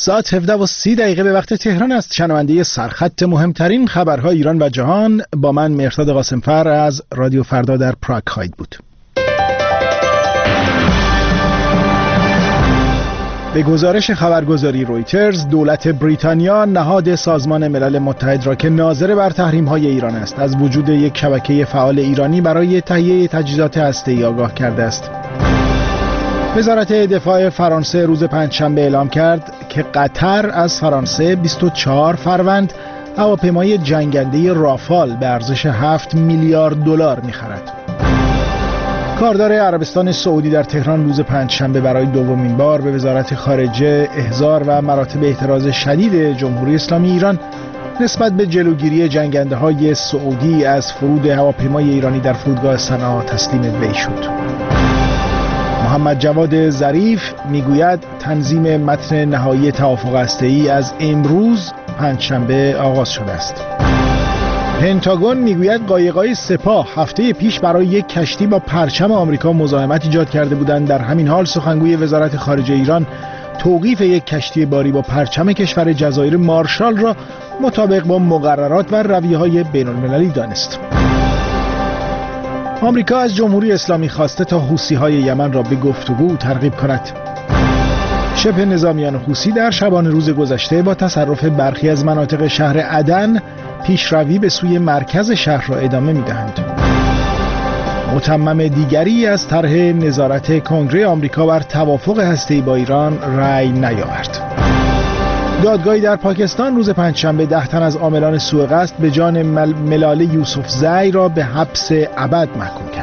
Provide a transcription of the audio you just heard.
ساعت 17:30 به وقت تهران است. شنونده سرخط مهمترین خبرهای ایران و جهان با من مهرداد قاسمفر از رادیو فردا در پراگ خواهید بود. به گزارش خبرگزاری رویترز، دولت بریتانیا نهاد سازمان ملل متحد را که ناظر بر تحریم‌های ایران است، از وجود یک شبکه فعال ایرانی برای تهیه تجهیزات هسته‌ای آگاه کرده است. وزارت دفاع فرانسه روز پنجشنبه اعلام کرد که قطر از فرانسه 24 فروند هواپیمای جنگنده رافال به ارزش 7 میلیارد دلار می‌خرد. کاردار عربستان سعودی در تهران روز پنجشنبه برای دومین بار به وزارت خارجه احضار و مراتب اعتراض شدید جمهوری اسلامی ایران نسبت به جلوگیری جنگنده‌های سعودی از فرود هواپیمای ایرانی در فرودگاه صنعا تسلیم وی شد. محمد جواد ظریف میگوید تنظیم متن نهایی توافق هسته‌ای از امروز پنجشنبه آغاز شده است. پنتاگون میگوید قایق‌های سپاه هفته پیش برای یک کشتی با پرچم آمریکا مزاحمت ایجاد کرده بودند. در همین حال سخنگوی وزارت خارجه ایران توقیف یک کشتی باری با پرچم کشور جزایر مارشال را مطابق با مقررات و رویه‌های بین‌المللی دانست. آمریکا از جمهوری اسلامی خواسته تا حوثی‌های یمن را به گفتگو ترغیب کند. شبه نظامیان حوثی در شبانه روز گذشته با تصرف برخی از مناطق شهر عدن پیشروی به سوی مرکز شهر را ادامه می‌دهند. متمم دیگری از طرح نظارت کنگره آمریکا بر توافق هسته‌ای با ایران رأی نیاورد. دادگاهی در پاکستان روز پنجشنبه 10 تن از عاملان سوء قصد به جان ملال یوسفزئی را به حبس ابد محکوم کرد.